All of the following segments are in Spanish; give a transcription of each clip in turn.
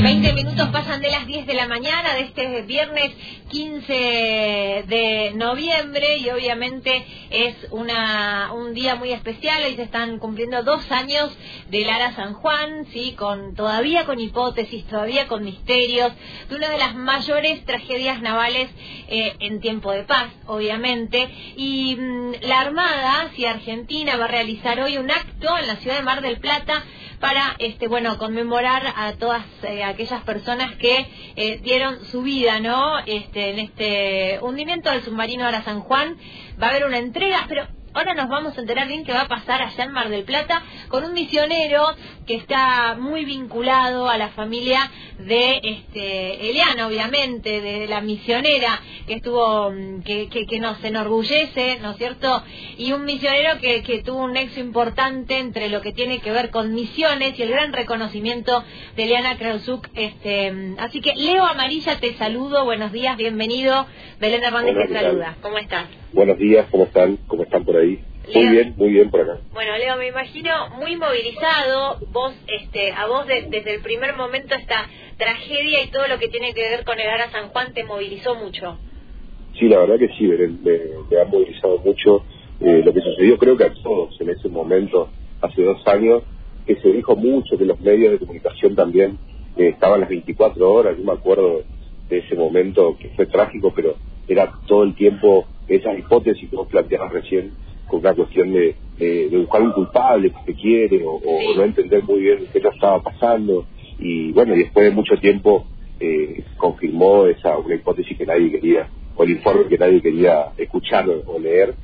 20 minutos pasan de las 10 de la mañana de este viernes 15 de noviembre y obviamente es un día muy especial. Hoy se están cumpliendo 2 años del Ara San Juan, ¿sí? Todavía con hipótesis, todavía con misterios, de una de las mayores tragedias navales en tiempo de paz, obviamente. Y la Armada, sí, Argentina, va a realizar hoy un acto en la ciudad de Mar del Plata para conmemorar a todas aquellas personas que dieron su vida, ¿no? En este hundimiento del submarino Ara San Juan. Va a haber una entrega, pero ahora nos vamos a enterar bien qué va a pasar allá en Mar del Plata con un misionero que está muy vinculado a la familia de Eliana, obviamente, de la misionera que estuvo, que nos enorgullece, ¿no es cierto? Y un misionero que tuvo un nexo importante entre lo que tiene que ver con misiones y el gran reconocimiento de Eliana Krausuk. Así que, Leo Amarilla, te saludo, buenos días, bienvenido. Belén Hernández te saluda. ¿Cómo estás? Buenos días, ¿cómo están? ¿Cómo están por ahí? Leo, muy bien por acá. Bueno, Leo, me imagino muy movilizado, vos, a vos desde el primer momento esta tragedia y todo lo que tiene que ver con el Ara San Juan te movilizó mucho. Sí, la verdad que sí, me ha movilizado mucho lo que sucedió, creo que a todos en ese momento, hace 2 años, que se dijo mucho, que los medios de comunicación también estaban las 24 horas, yo me acuerdo de ese momento que fue trágico, pero era todo el tiempo esas hipótesis que vos planteabas recién, con una cuestión de buscar un culpable que se quiere o no entender muy bien qué nos estaba pasando. Y bueno, y después de mucho tiempo confirmó una hipótesis que nadie quería, o el informe que nadie quería escuchar o leer,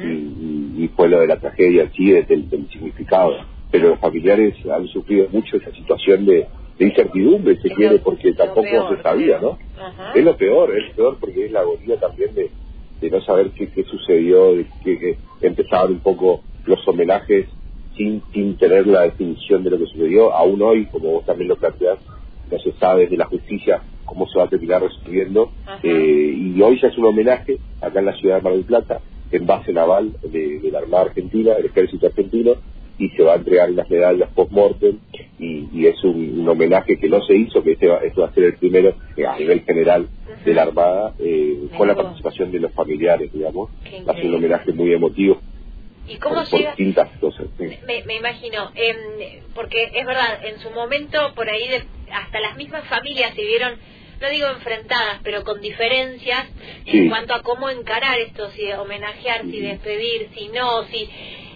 y fue lo de la tragedia en sí, del significado. Pero los familiares han sufrido mucho esa situación de incertidumbre, se quiere, porque tampoco se sabía, ¿no? Es lo peor porque es la agonía también de no saber qué sucedió, de que empezaban un poco los homenajes sin tener la definición de lo que sucedió. Aún hoy, como vos también lo planteás, no se sabe desde la justicia cómo se va a terminar resolviendo, y hoy ya es un homenaje acá en la ciudad de Mar del Plata, en base naval de la Armada Argentina, del Ejército Argentino, y se va a entregar unas medallas post-mortem, y es un homenaje que no se hizo, que este va a ser el primero a nivel general de la Armada, con la participación de los familiares, digamos. Va a ser un homenaje muy emotivo. ¿Y cómo por llega? Distintas cosas. Me imagino, porque es verdad, en su momento, por ahí, hasta las mismas familias se vieron, no digo enfrentadas, pero con diferencias en cuanto a cómo encarar esto, si homenajear, si despedir, si no, si...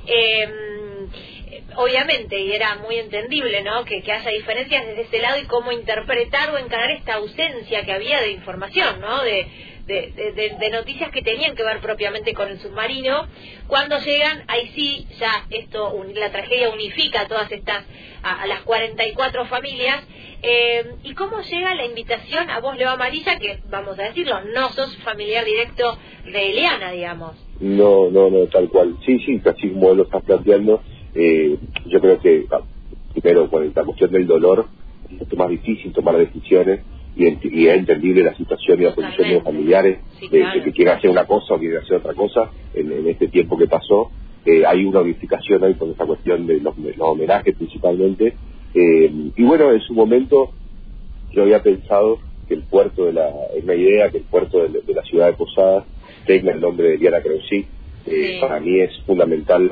obviamente, y era muy entendible, ¿no?, que haya diferencias desde ese lado y cómo interpretar o encarar esta ausencia que había de información, ¿no?, de noticias que tenían que ver propiamente con el submarino. Cuando llegan, ahí sí, ya la tragedia unifica a todas estas, a las 44 familias. ¿Y cómo llega la invitación a vos, Leo Amarilla, que, vamos a decirlo, no sos familiar directo de Eliana, digamos? No, tal cual. Sí, casi como lo estás planteando. Yo creo que primero con la cuestión del dolor es mucho más difícil tomar decisiones, y es entendible la situación y la posición de los familiares, de que quieren hacer una cosa o quieren hacer otra cosa en este tiempo que pasó. Hay una unificación ahí con esta cuestión de los homenajes principalmente, y bueno, en su momento yo había pensado que el puerto es una idea que el puerto de la ciudad de Posadas tenga el nombre de Eliana Krausik. Para mí es fundamental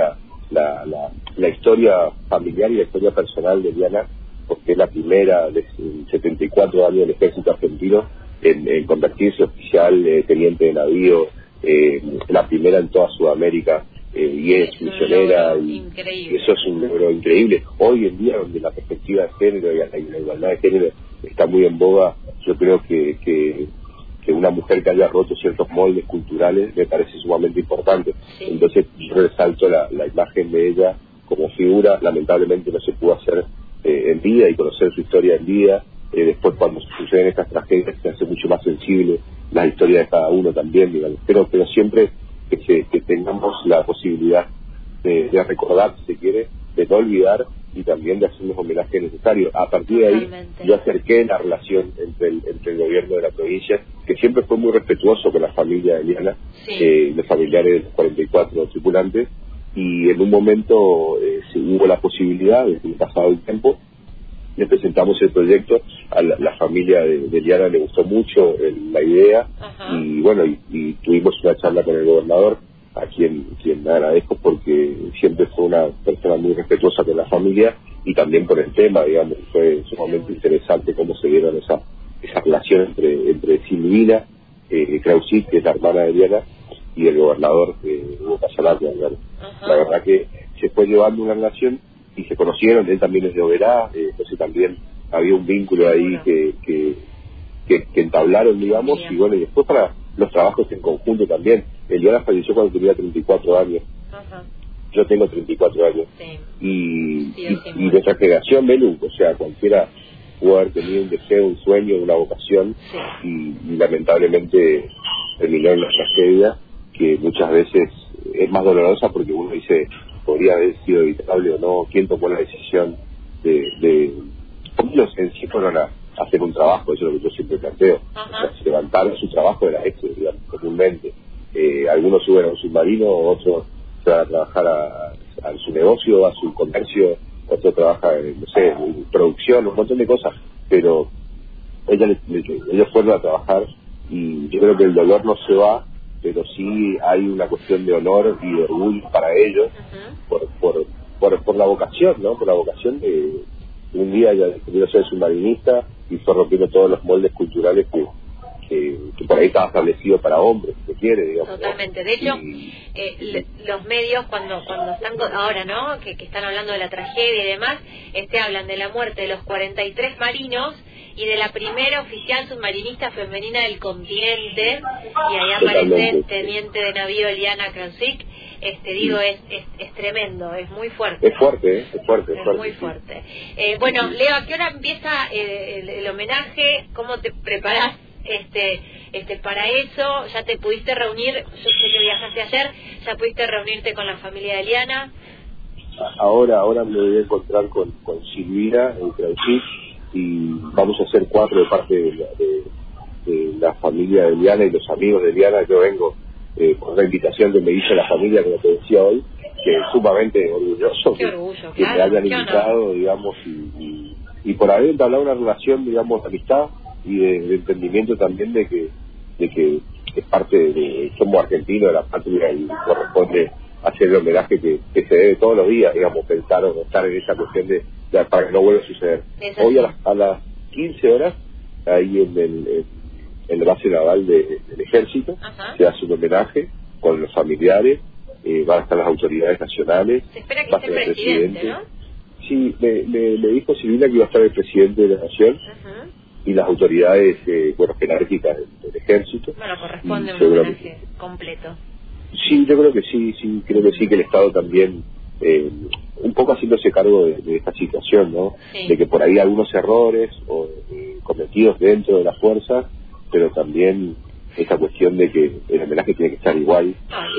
la historia familiar y la historia personal de Eliana, porque es la primera de 74 años del Ejército Argentino en convertirse oficial, teniente de navío, la primera en toda Sudamérica, y es misionera, y eso es un logro increíble. Hoy en día, donde la perspectiva de género y la igualdad de género está muy en boga, yo creo que una mujer que haya roto ciertos moldes culturales me parece sumamente importante. Entonces yo resalto la imagen de ella como figura. Lamentablemente no se pudo hacer en vida y conocer su historia en vida. Después, cuando suceden estas tragedias, se hace mucho más sensible la historia de cada uno también, digamos. Pero siempre que tengamos la posibilidad de recordar, si se quiere, de no olvidar, y también de hacer los homenajes necesarios. A partir de ahí, yo acerqué la relación entre el gobierno de la provincia, que siempre fue muy respetuoso con la familia de Eliana, los familiares de los 44 tripulantes, y en un momento hubo la posibilidad, desde el pasado el tiempo, le presentamos el proyecto, a la familia de Eliana le gustó mucho la idea. Ajá. Y bueno, y tuvimos una charla con el gobernador, a quien agradezco porque siempre fue una persona muy respetuosa con la familia y también por el tema, digamos. Fue sumamente interesante cómo se dieron esa relación entre Silvina Krausik, que es la hermana de Eliana, y el gobernador Hugo Casalandia. La verdad que se fue llevando una relación y se conocieron. Él también es de Oberá, entonces también había un vínculo ahí que entablaron, digamos. Bien. Y bueno, y después para los trabajos en conjunto también. Eliana falleció cuando tenía 34 años. Ajá. Yo tengo 34 años. Sí. Y nuestra generación, Melu, o sea, cualquiera pudo haber tenido un deseo, un sueño, una vocación. Sí. Y lamentablemente terminó en la tragedia, que muchas veces es más dolorosa porque uno dice, podría haber sido evitable o no, quién tomó la decisión de porque los en sí fueron a hacer un trabajo, eso es lo que yo siempre planteo. O sea, se levantaron su trabajo de la extra, digamos, comúnmente. Algunos suben a un submarino, otros se van a trabajar a su negocio, a su comercio, otros trabajan en, no sé, en producción, un montón de cosas, pero ellos fueron a trabajar y yo creo que el dolor no se va, pero sí hay una cuestión de honor y de orgullo para ellos por la vocación, ¿no? Por la vocación de un día ya decidió ser submarinista y fue rompiendo todos los moldes culturales que por ahí estaba establecido para hombres, si se quiere, digamos. Totalmente. De hecho, los medios cuando están ahora, ¿no? Que están hablando de la tragedia y demás, hablan de la muerte de los 43 marinos y de la primera oficial submarinista femenina del continente, y ahí aparece teniente de navío Eliana Krausik. Digo, es tremendo, es muy fuerte. Es fuerte, es fuerte. Muy fuerte. Bueno, Leo, ¿a qué hora empieza el homenaje? ¿Cómo te preparás para eso? ¿Ya te pudiste reunir? Yo sé que viajaste ayer, ¿ya pudiste reunirte con la familia de Eliana? Ahora me voy a encontrar con Silvina en Krausik y vamos a hacer 4 de parte de la familia de Eliana y los amigos de Eliana. Yo vengo por la invitación que me hizo la familia, como te decía hoy, que es sumamente orgulloso que me hayan invitado, digamos, y por haber entablado una relación, digamos, de amistad y de entendimiento también de que es parte de somos argentinos de la patria y corresponde hacer el homenaje que se debe todos los días, digamos, pensar o estar en esa cuestión de para que no vuelva a suceder. Hoy a las 15 horas, ahí en la base naval del ejército, se hace un homenaje con los familiares, van a estar las autoridades nacionales, se espera que esté el presidente, ¿no? Sí, me dijo Silvina que iba a estar el presidente de la nación y las autoridades jerárquicas del ejército. Bueno, corresponde un homenaje completo. Sí, yo creo que sí, creo que sí, que el Estado también un poco haciéndose cargo de esta situación, ¿no? Sí. De que por ahí algunos errores cometidos dentro de la fuerza, pero también esa cuestión de que el homenaje tiene que estar igual.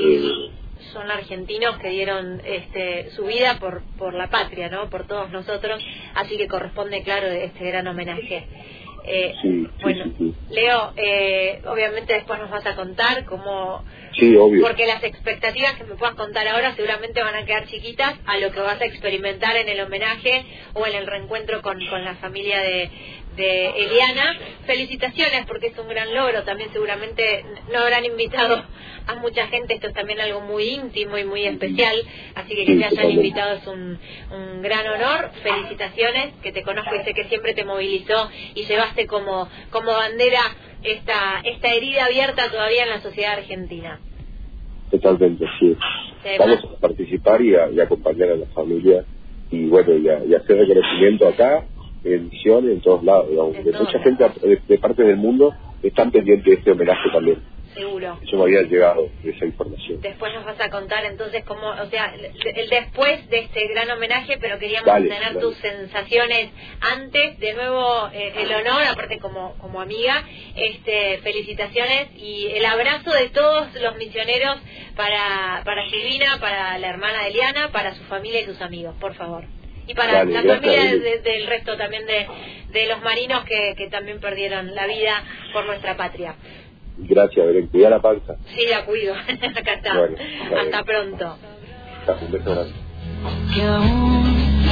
Son argentinos que dieron su vida por la patria, ¿no? Por todos nosotros, así que corresponde, claro, este gran homenaje. Sí. Leo, obviamente después nos vas a contar cómo... Sí, obvio. Porque las expectativas que me puedas contar ahora seguramente van a quedar chiquitas a lo que vas a experimentar en el homenaje o en el reencuentro con la familia de Eliana. Felicitaciones, porque es un gran logro. También seguramente no habrán invitado a mucha gente, esto es también algo muy íntimo y muy especial, así que te hayan invitado es un gran honor. Felicitaciones, que te conozco y sé que siempre te movilizó y llevaste como bandera esta herida abierta todavía en la sociedad argentina. Totalmente, sí. Vamos a participar y a acompañar a la familia y bueno, y hacer reconocimiento acá, en Misiones, en todos lados, digamos, porque mucha gente de partes del mundo están pendientes de este homenaje también. Seguro. Eso me había llegado esa información. Después nos vas a contar entonces cómo, o sea, el después de este gran homenaje, pero queríamos tener tus sensaciones antes. De nuevo, el honor, aparte como amiga, felicitaciones y el abrazo de todos los misioneros para Silvina, para la hermana de Eliana, para su familia y sus amigos, por favor. Y para la familia del resto también de los marinos que también perdieron la vida por nuestra patria. Gracias, Belén. Cuida la panza. Sí, la cuido. Acá está. Bueno, hasta pronto. Un beso grande.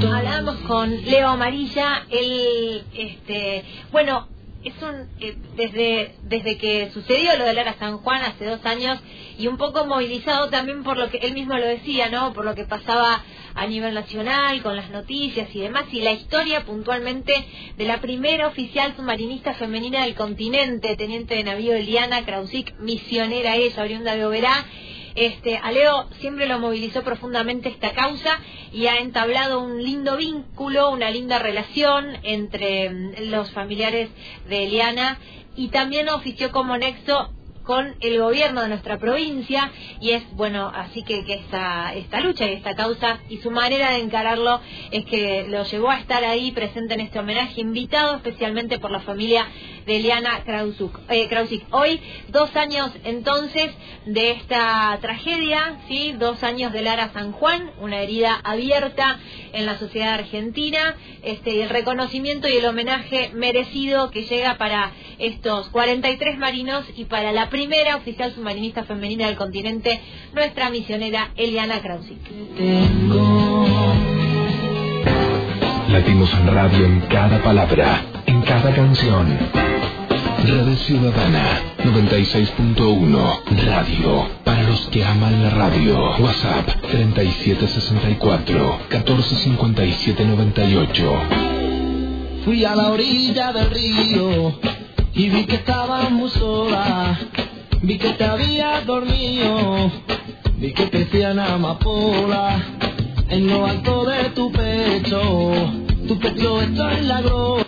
Hablamos con Leo Amarilla, él, bueno, es desde que sucedió lo de Lara San Juan hace 2 años, y un poco movilizado también por lo que él mismo lo decía, ¿no? Por lo que pasaba a nivel nacional con las noticias y demás, y la historia puntualmente de la primera oficial submarinista femenina del continente, teniente de navío Eliana Krausik, misionera ella, oriunda de Oberá. A Leo siempre lo movilizó profundamente esta causa y ha entablado un lindo vínculo, una linda relación entre los familiares de Eliana, y también ofició como nexo con el gobierno de nuestra provincia, y es bueno, así que esta lucha y esta causa y su manera de encararlo es que lo llevó a estar ahí presente en este homenaje, invitado especialmente por la familia de Eliana Krausik. Hoy, 2 años entonces de esta tragedia, ¿sí? 2 años de Lara San Juan, una herida abierta en la sociedad argentina, y el reconocimiento y el homenaje merecido que llega para estos 43 marinos y para la primera oficial submarinista femenina del continente, nuestra misionera Eliana Krausik. Latimos en radio en cada palabra, en cada canción. Radio Ciudadana 96.1, radio para los que aman la radio. WhatsApp 3764-145798. Fui a la orilla del río y vi que estabas muy sola, vi que te habías dormido, vi que crecían amapola en lo alto de tu pecho está en la gloria.